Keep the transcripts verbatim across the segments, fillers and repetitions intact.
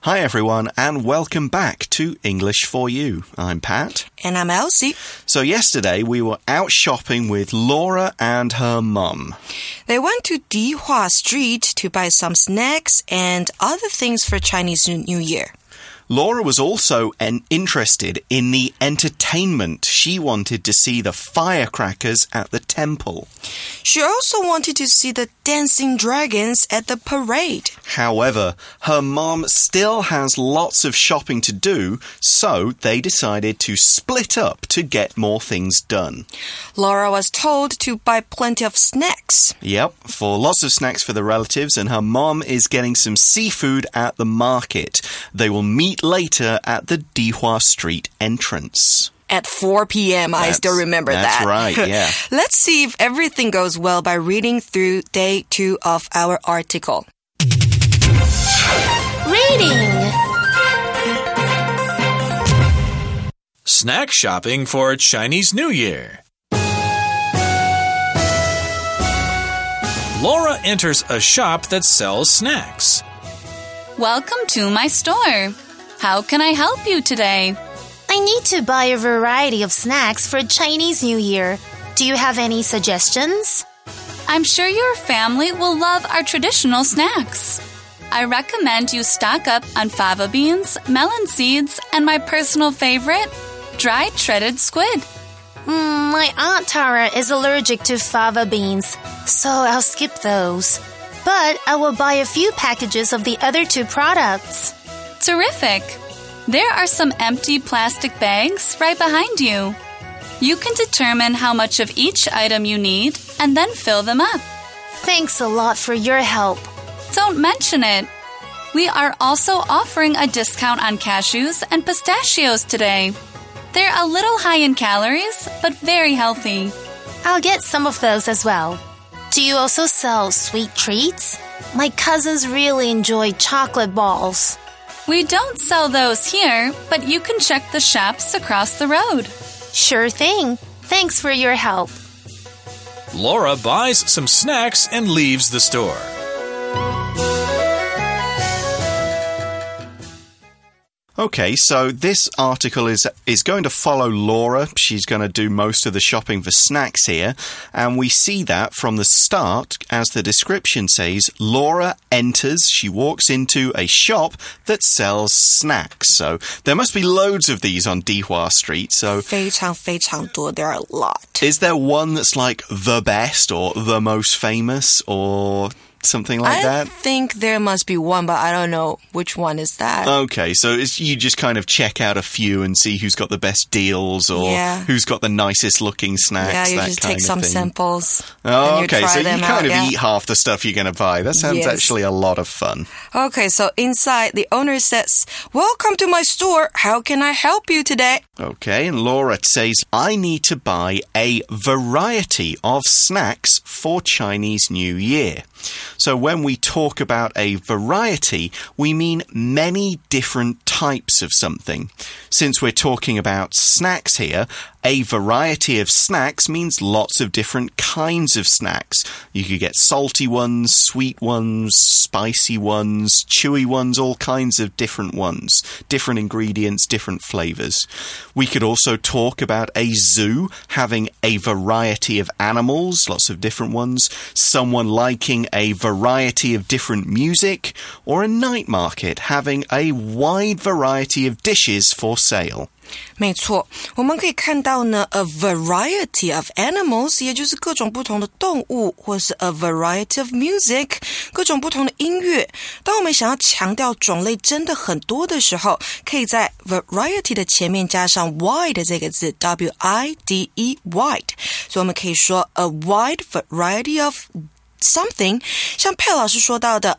Hi everyone and welcome back to English for You. I'm Pat. And I'm Elsie. So yesterday we were out shopping with Laura and her mum. They went to Dihua Street to buy some snacks and other things for Chinese New Year. Laura was also an interested in the entertainment. She wanted to see the firecrackers at the temple. She also wanted to see the dancing dragons at the parade. However, her mom still has lots of shopping to do, so they decided to split up to get more things done. Laura was told to buy plenty of snacks. Yep, for lots of snacks for the relatives, and her mom is getting some seafood at the market. They will meet later at the Dihua Street entrance. At four p.m. I still remember that's that. That's right, yeah. Let's see if everything goes well by reading through day two of our article. Reading. Snack shopping for Chinese New Year. Laura enters a shop that sells snacks. Welcome to my store. How can I help you today? I need to buy a variety of snacks for Chinese New Year. Do you have any suggestions? I'm sure your family will love our traditional snacks. I recommend you stock up on fava beans, melon seeds, and my personal favorite, dried shredded squid. Mm, my Aunt Tara is allergic to fava beans, so I'll skip those. But I will buy a few packages of the other two products. Terrific! There are some empty plastic bags right behind you. You can determine how much of each item you need and then fill them up. Thanks a lot for your help. Don't mention it. We are also offering a discount on cashews and pistachios today. They're a little high in calories, but very healthy. I'll get some of those as well. Do you also sell sweet treats? My cousins really enjoy chocolate balls. We don't sell those here, but you can check the shops across the road. Sure thing. Thanks for your help. Laura buys some snacks and leaves the store. Okay, so this article is is going to follow Laura. She's going to do most of the shopping for snacks here. And we see that from the start, as the description says, Laura enters, she walks into a shop that sells snacks. So there must be loads of these on Dihua Street. So 非常非常多, there are a lot. Is there one that's like the best or the most famous or something like I that? I think there must be one, but I don't know which one is that. Okay, so it's, you just kind of check out a few and see who's got the best deals or yeah. who's got the nicest looking snacks. Yeah, you that just kind take of some thing. samples. Oh, and okay, you try so you them kind out, of yeah. eat half the stuff you're going to buy. That sounds yes. actually a lot of fun. Okay, so inside, the owner says, "Welcome to my store. How can I help you today?" Okay, and Laura says, I need to buy a variety of snacks for Chinese New Year. So when we talk about a variety, we mean many different types of something. Since we're talking about snacks here, a variety of snacks means lots of different kinds of snacks. You could get salty ones, sweet ones, spicy ones, chewy ones, all kinds of different ones. Different ingredients, different flavors. We could also talk about a zoo having a variety of animals, lots of different ones. Someone liking a variety of different music. Or a night market having a wide variety of dishes for sale. 没错，我们可以看到呢 a variety of animals 也就是各种不同的动物，或是 a variety of music 各种不同的音乐。当我们想要强调种类真的很多的时候，可以在 variety 的前面加上 wide 这个字 W I D E wide， 所以我们可以说 a wide variety of something， 像佩老师说到的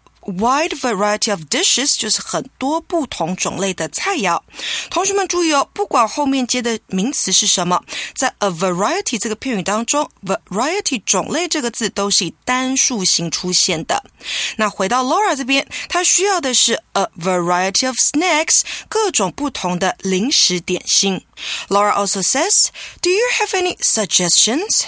wide variety of dishes 就是很多不同种类的菜肴。同学们注意哦，不管后面接的名词是什么，在 a variety 这个片语当中 variety 种类这个字都是以单数形出现的。那回到 Laura 这边，她需要的是 a variety of snacks 各种不同的零食点心。Laura also says, Do you have any suggestions?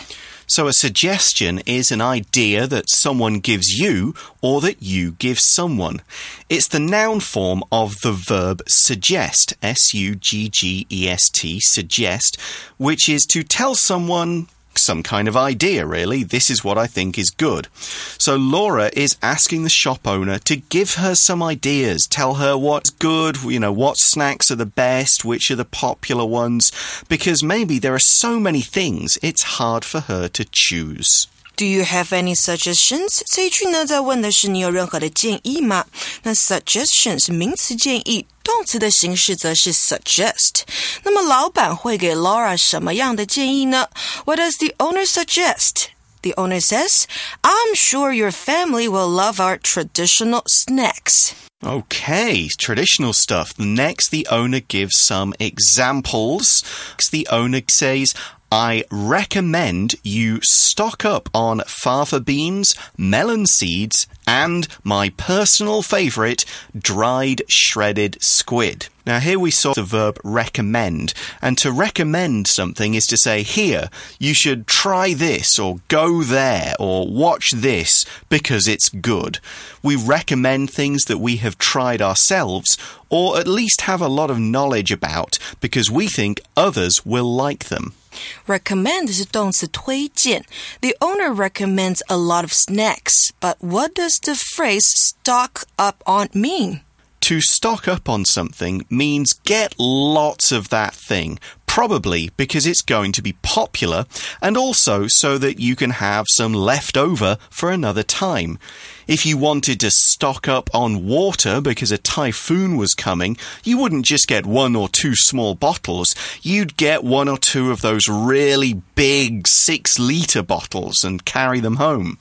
So a suggestion is an idea that someone gives you or that you give someone. It's the noun form of the verb suggest, S U G G E S T, suggest, which is to tell someone some kind of idea, really. This is what I think is good. So Laura is asking the shop owner to give her some ideas, tell her what's good, you know, what snacks are the best, which are the popular ones, because maybe there are so many things, it's hard for her to choose. Do you have any suggestions? 这一句呢，在问的是你有任何的建议吗？那 suggestion 是名词建议，动词的形式则是 suggest。那么老板会给 Laura 什么样的建议呢？ What does the owner suggest? The owner says, I'm sure your family will love our traditional snacks. Okay, traditional stuff. Next, the owner gives some examples. The owner says, I recommend you stock up on fava beans, melon seeds, and my personal favourite, dried shredded squid. Now, here we saw the verb recommend, and to recommend something is to say, here, you should try this, or go there, or watch this, because it's good. We recommend things that we have tried ourselves, or at least have a lot of knowledge about, because we think others will like them. Recommend 是动词推荐。The owner recommends a lot of snacks, but what does the phrase stock up on mean? To stock up on something means get lots of that thing, probably because it's going to be popular, and also so that you can have some left over for another time. If you wanted to stock up on water because a typhoon was coming, you wouldn't just get one or two small bottles. You'd get one or two of those really big six-liter bottles and carry them home.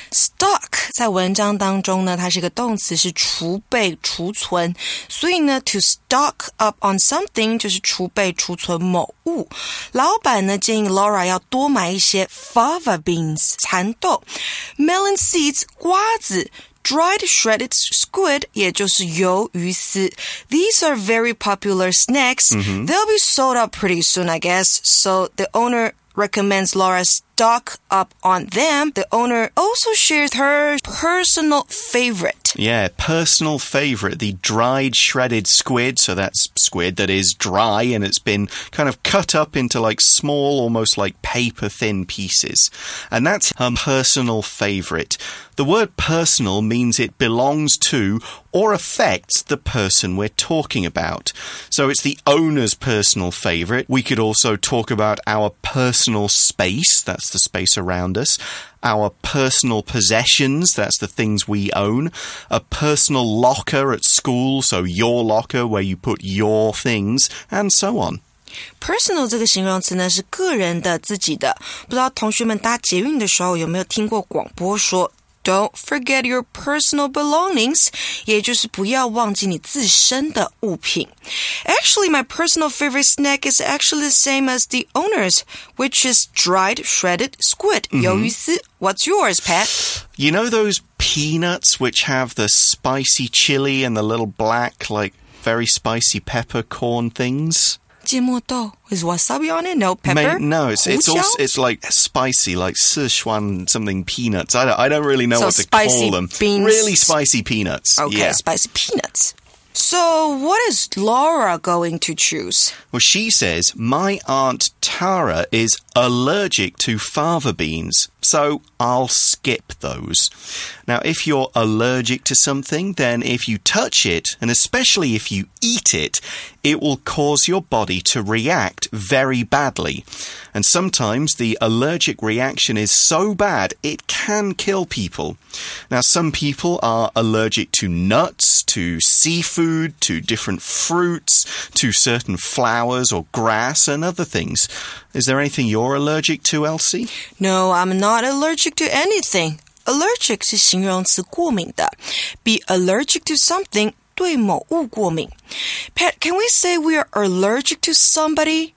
Stock 在文章当中呢，它是个动词，是储备、储存。所以呢 to stock up on something 就是储备、储存某物。老板呢建议 Laura 要多买一些 fava beans 蚕豆 melon seeds 瓜子dried shredded squid 也就是鱿鱼丝 These are very popular snacks. Mm-hmm. They'll be sold out pretty soon, I guess. So the owner recommends Laura stock up on them. The owner also shares her personal favorite. Yeah, personal favorite, the dried shredded squid. So that's squid that is dry and it's been kind of cut up into like small, almost like paper thin pieces. And that's her personal favorite. The word personal means it belongs to or affects the person we're talking about. So it's the owner's personal favorite. We could also talk about our personal space. That's the space around us. Our personal possessions, that's the things we own. A personal locker at school, so your locker where you put your things, and so on. Personal 这个形容词呢是个人的、自己的。不知道同学们搭捷运的时候有没有听过广播说Don't forget your personal belongings, 也就是不要忘记你自身的物品。Actually, my personal favorite snack is actually the same as the owner's, which is dried shredded squid, 鱿鱼丝。What's yours, Pat? You know those peanuts which have the spicy chili and the little black, like, very spicy peppercorn things? 芥末豆 Is wasabi on it? No pepper? May, no, it's it's also it's like spicy, like Sichuan something peanuts. I don't I don't really know so what to spicy call them. Beans. Really spicy peanuts. Okay, yeah. Spicy peanuts. So, what is Laura going to choose? Well, she says, my Aunt Tara is allergic to fava beans, so I'll skip those. Now, if you're allergic to something, then if you touch it, and especially if you eat it, it will cause your body to react very badly. And sometimes the allergic reaction is so bad, it can kill people. Now, some people are allergic to nuts, to seafood, to different fruits, to certain flowers or grass and other things. Is there anything you're allergic to, Elsie? No, I'm not allergic to anything. Allergic 是形容词过敏的。Be allergic to something 对某物过敏。Pat, can we say we are allergic to somebody?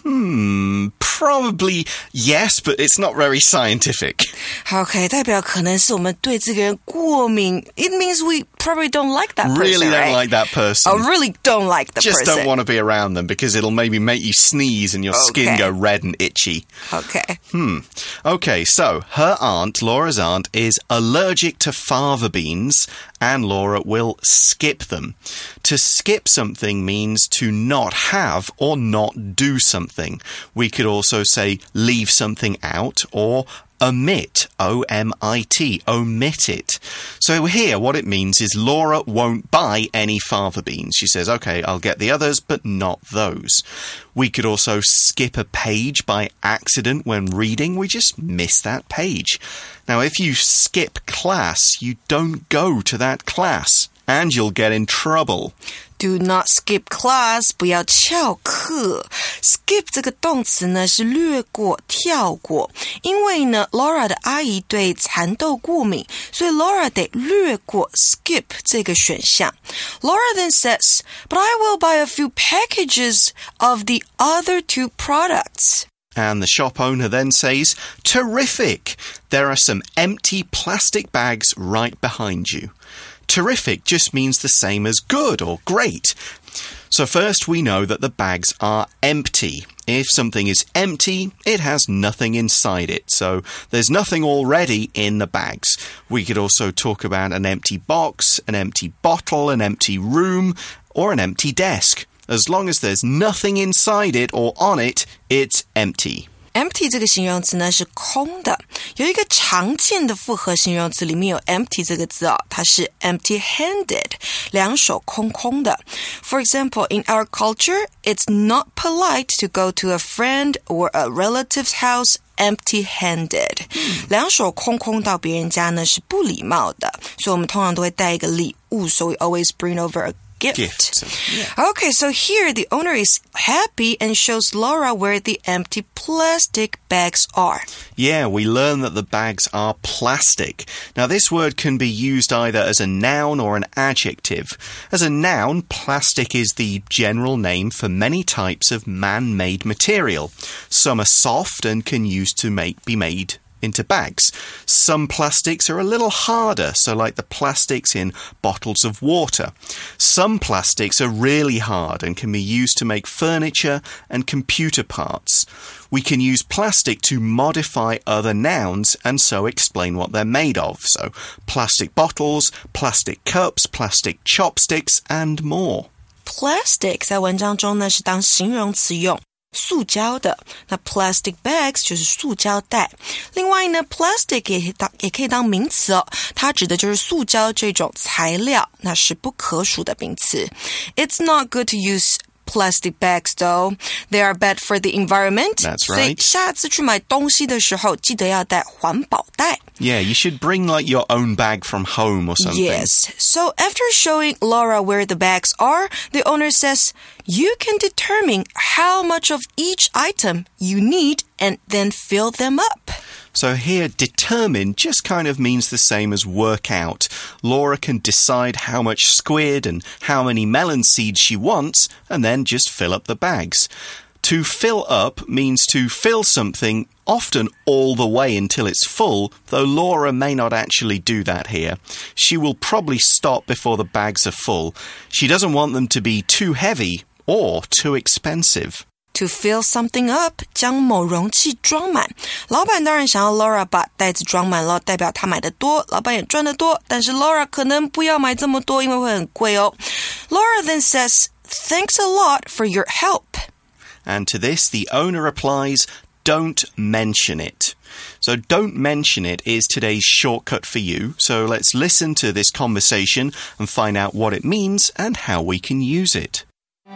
Hmm, probably yes, but it's not very scientific. Okay, 代表可能是我们对这个人过敏. It means we probably don't like that person, Really don't right? like that person. I really don't like the Just person. don't want to be around them because it'll maybe make you sneeze and your Okay. skin go red and itchy. Okay. Hmm. Okay, so her aunt, Laura's aunt, is allergic to fava beans and Laura will skip them. To skip something means to not have or not do something. We could also say leave something out or omit, O M I T, omit it. So here what it means is Laura won't buy any fava beans. She says, okay, I'll get the others, but not those. We could also skip a page by accident when reading. We just miss that page. Now, if you skip class, you don't go to that class, and you'll get in trouble. Do not skip class, 不要翘课. Skip 这个动词呢是略过、跳过。因为呢 Laura 的阿姨对蚕豆过敏，所以 Laura 得略过 skip 这个选项。Laura then says, but I will buy a few packages of the other two products. And the shop owner then says, terrific! There are some empty plastic bags right behind you. Terrific just means the same as good or great. So first we know that the bags are empty. If something is empty, it has nothing inside it. So there's nothing already in the bags. We could also talk about an empty box, an empty bottle, an empty room, or an empty desk. As long as there's nothing inside it or on it, it's empty. Empty 这个形容词呢是空的，有一个常见的复合形容词里面有 empty 这个字哦，它是 empty-handed， 两手空空的。For example, in our culture, it's not polite to go to a friend or a relative's house empty-handed. 两手空空到别人家呢是不礼貌的，所以我们通常都会带一个礼物， so we always bring over a gift. Gift. Yeah. Okay, so here the owner is happy and shows Laura where the empty plastic bags are. Yeah, we learn that the bags are plastic. Now, this word can be used either as a noun or an adjective. As a noun, plastic is the general name for many types of man-made material. Some are soft and can use to make be made into bags. Some plastics are a little harder, so like the plastics in bottles of water. Some plastics are really hard and can be used to make furniture and computer parts. We can use plastic to modify other nouns and so explain what they're made of. So plastic bottles, plastic cups, plastic chopsticks, and more. Plastic 在文章中呢是当形容词用。塑胶的，那 plastic bags 就是塑胶袋。另外呢 plastic 也当也可以当名词哦，它指的就是塑胶这种材料，那是不可数的名词。It's not good to use plastic bags though. They are bad for the environment. That's right. 所以下次去买东西的时候，记得要带环保袋。 Yeah, you should bring like your own bag from home or something. Yes. So after showing Laura where the bags are, the owner says, you can determine how much of each item you need and then fill them up. So here, determine just kind of means the same as work out. Laura can decide how much squid and how many melon seeds she wants and then just fill up the bags. To fill up means to fill something often all the way until it's full, though Laura may not actually do that here. She will probably stop before the bags are full. She doesn't want them to be too heavy or too expensive. To fill something up, 将某容器装满。老板当然想要 Laura 把袋子装满了，代表他买的多，老板也赚得多，但是 Laura 可能不要买这么多，因为会很贵哦。Laura then says, thanks a lot for your help. And to this, the owner replies, don't mention it. So don't mention it is today's shortcut for you. So let's listen to this conversation and find out what it means and how we can use it.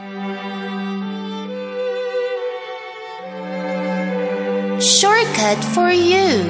Shortcut for you.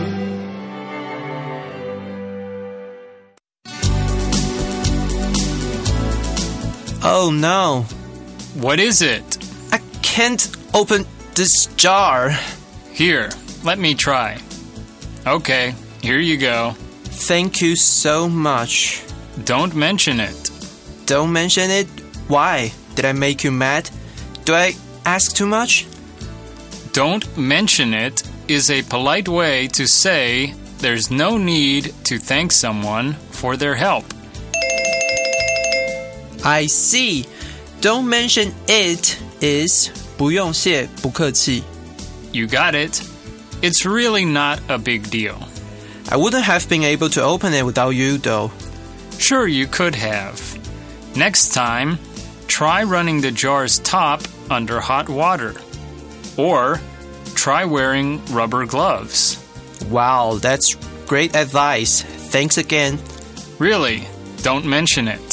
Oh no. What is it? I can't open this jar. Here, let me try. Okay, here you go. Thank you so much. Don't mention it. Don't mention it? Why? Did I make you mad? Do I ask too much? Don't mention it is a polite way to say there's no need to thank someone for their help. I see. Don't mention it is 不用谢,不客气. You got it. It's really not a big deal. I wouldn't have been able to open it without you, though. Sure, you could have. Next time, try running the jar's top under hot water. Or try wearing rubber gloves. Wow, that's great advice. Thanks again. Really, don't mention it.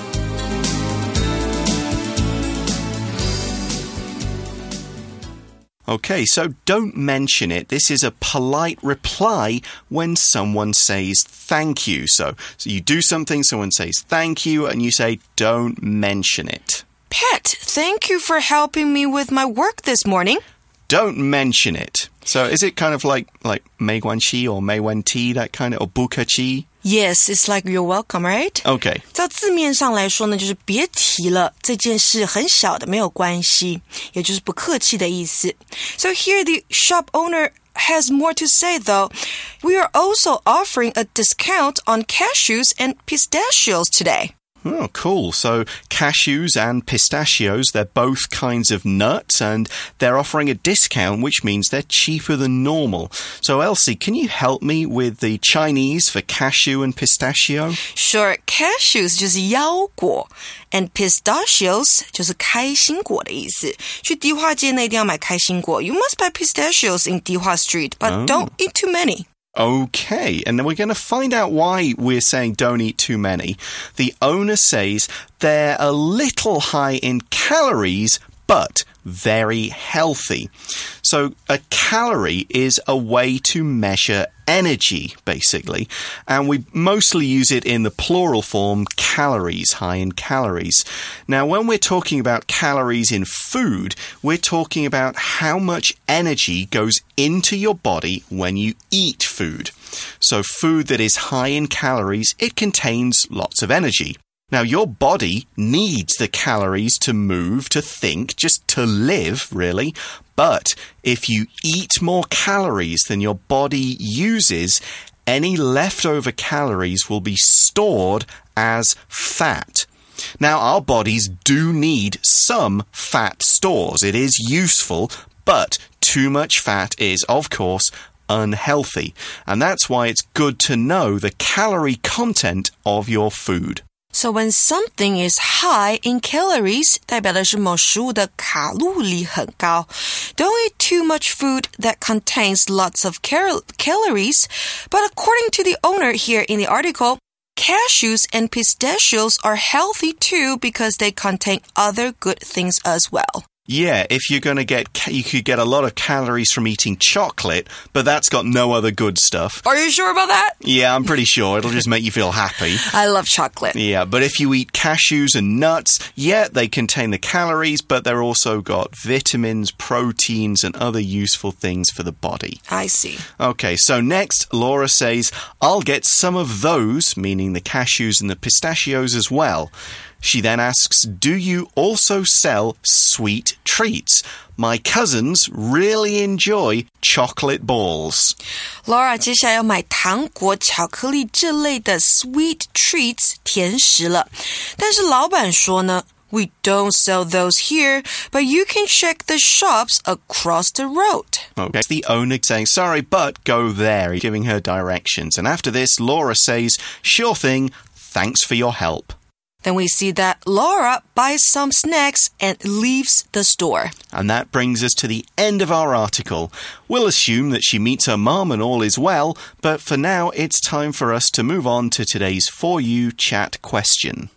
Okay, so don't mention it. This is a polite reply when someone says thank you. So, so you do something, someone says thank you, and you say don't mention it. Pet, thank you for helping me with my work this morning. Don't mention it. So is it kind of like like 没关系 or 没问题 that kind of, or 不客气? Yes, it's like you're welcome, right? Okay. 照字面上来说呢，就是别提了，这件事很小的，没有关系，也就是不客气的意思。So here the shop owner has more to say though. We are also offering a discount on cashews and pistachios today. Oh, cool. So cashews and pistachios, they're both kinds of nuts and they're offering a discount, which means they're cheaper than normal. So Elsie, can you help me with the Chinese for cashew and pistachio? Sure. Cashews 就是腰果 and pistachios 就是开心果的意思。去迪化街那一定要买开心果。You must buy pistachios in Dihua Street, but oh. don't eat too many. Okay, and then we're going to find out why we're saying don't eat too many. The owner says they're a little high in calories, but very healthy. So a calorie is a way to measure energy, basically. And we mostly use it in the plural form, calories, high in calories. Now, when we're talking about calories in food, we're talking about how much energy goes into your body when you eat food. So food that is high in calories, it contains lots of energy. Now, your body needs the calories to move, to think, just to live, really. But if you eat more calories than your body uses, any leftover calories will be stored as fat. Now, our bodies do need some fat stores. It is useful, but too much fat is, of course, unhealthy. And that's why it's good to know the calorie content of your food. So when something is high in calories, 代表的是某食物的卡路里很高。Don't eat too much food that contains lots of cal- calories. But according to the owner here in the article, cashews and pistachios are healthy too because they contain other good things as well. Yeah, if you're going to get, you could get a lot of calories from eating chocolate, but that's got no other good stuff. Are you sure about that? Yeah, I'm pretty sure. It'll just make you feel happy. I love chocolate. Yeah, but if you eat cashews and nuts, yeah, they contain the calories, but they're also got vitamins, proteins, and other useful things for the body. I see. Okay, so next, Laura says, I'll get some of those, meaning the cashews and the pistachios as well. She then asks, do you also sell sweet treats? My cousins really enjoy chocolate balls. Laura 接下来要买糖果、巧克力这类的 sweet treats 甜食了。但是老板说呢 We don't sell those here, but you can check the shops across the road. Okay, the owner saying, sorry, but go there, giving her directions. And after this, Laura says, sure thing, thanks for your help. Then we see that Laura buys some snacks and leaves the store. And that brings us to the end of our article. We'll assume that she meets her mom and all is well, but for now it's time for us to move on to today's For You chat question.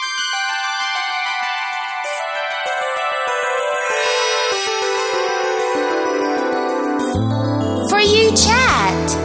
For You chat.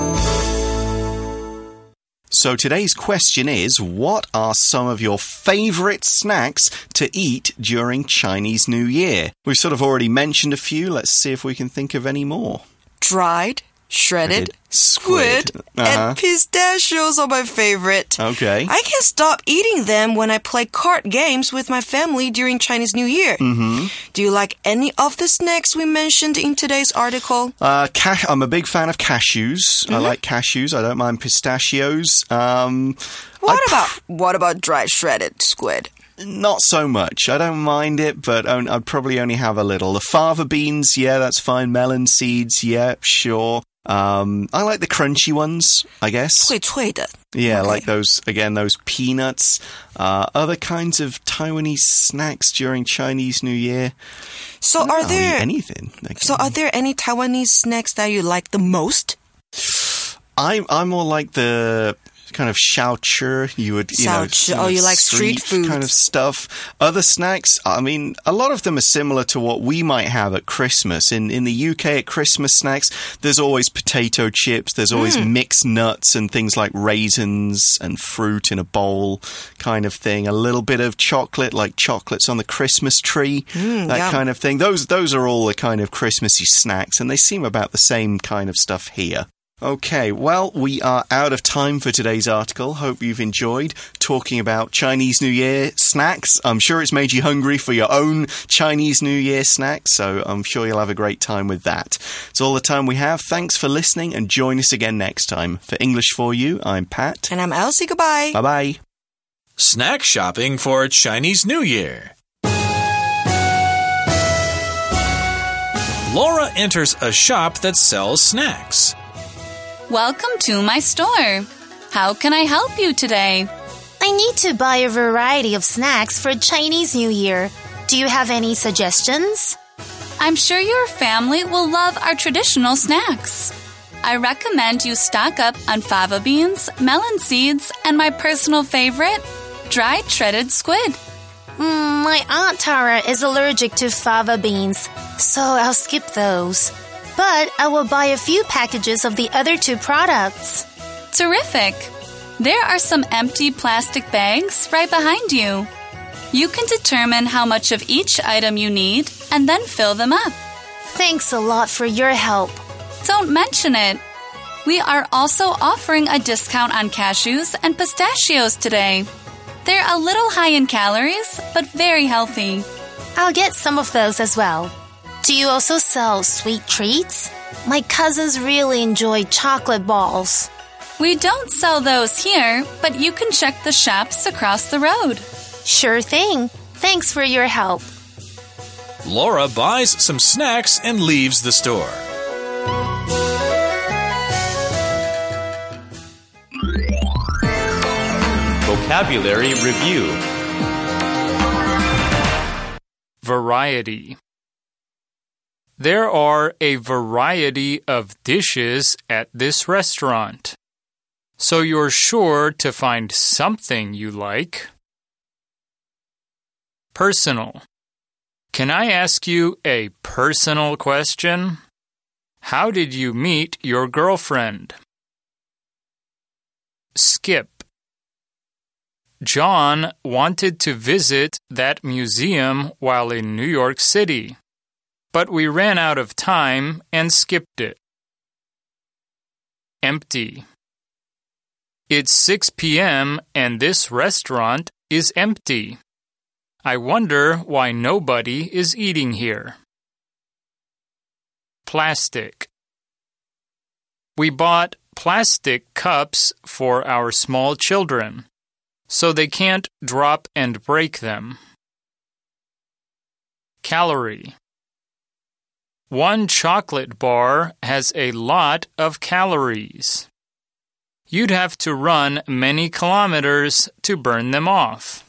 So today's question is, what are some of your favorite snacks to eat during Chinese New Year? We've sort of already mentioned a few. Let's see if we can think of any more. Dried shredded Squid. squid, Uh-huh. and pistachios are my favorite. Okay. I can't stop eating them when I play card games with my family during Chinese New Year. Mm-hmm. Do you like any of the snacks we mentioned in today's article? Uh, ca- I'm a big fan of cashews. Mm-hmm. I like cashews. I don't mind pistachios. Um, What I about what about dried shredded squid? Not so much. I don't mind it, but on- I'd probably only have a little. The fava beans, yeah, that's fine. Melon seeds, yeah, sure. Um, I like the crunchy ones, I guess. 脆脆的. Yeah, Okay. like those, again, those peanuts. Uh, other kinds of Taiwanese snacks during Chinese New Year. So are I'll eat there anything. So are there any Taiwanese snacks that you like the most? I'm, I'm more like the kind of xiaochi, you would, you know, Xiaochi. sort Oh, of you like street foods. kind of stuff. Other snacks, I mean, a lot of them are similar to what we might have at Christmas. In in the U K, at Christmas snacks, there's always potato chips, there's always Mm. mixed nuts and things like raisins and fruit in a bowl kind of thing. A little bit of chocolate, like chocolates on the Christmas tree, Mm, that yum. kind of thing. Those, those are all the kind of Christmassy snacks, and they seem about the same kind of stuff here. Okay, well, we are out of time for today's article. Hope you've enjoyed talking about Chinese New Year snacks. I'm sure it's made you hungry for your own Chinese New Year snacks, so I'm sure you'll have a great time with that. It's all the time we have. Thanks for listening, and join us again next time. For English for You, I'm Pat. And I'm Elsie. Goodbye. Bye-bye. Snack shopping for Chinese New Year. Laura enters a shop that sells snacks. Welcome to my store. How can I help you today? I need to buy a variety of snacks for Chinese New Year. Do you have any suggestions? I'm sure your family will love our traditional snacks. I recommend you stock up on fava beans, melon seeds, and my personal favorite, dried shredded squid. Mm, my Aunt Tara is allergic to fava beans, so I'll skip those. But I will buy a few packages of the other two products. Terrific! There are some empty plastic bags right behind you. You can determine how much of each item you need and then fill them up. Thanks a lot for your help. Don't mention it. We are also offering a discount on cashews and pistachios today. They're a little high in calories, but very healthy. I'll get some of those as well. Do you also sell sweet treats? My cousins really enjoy chocolate balls. We don't sell those here, but you can check the shops across the road. Sure thing. Thanks for your help. Laura buys some snacks and leaves the store. Vocabulary Review. Variety. There are a variety of dishes at this restaurant, so you're sure to find something you like. Personal. Can I ask you a personal question? How did you meet your girlfriend? Skip. John wanted to visit that museum while in New York City, but we ran out of time and skipped it. Empty. It's six p.m. and this restaurant is empty. I wonder why nobody is eating here. Plastic. We bought plastic cups for our small children, so they can't drop and break them. Calorie. One chocolate bar has a lot of calories. You'd have to run many kilometers to burn them off.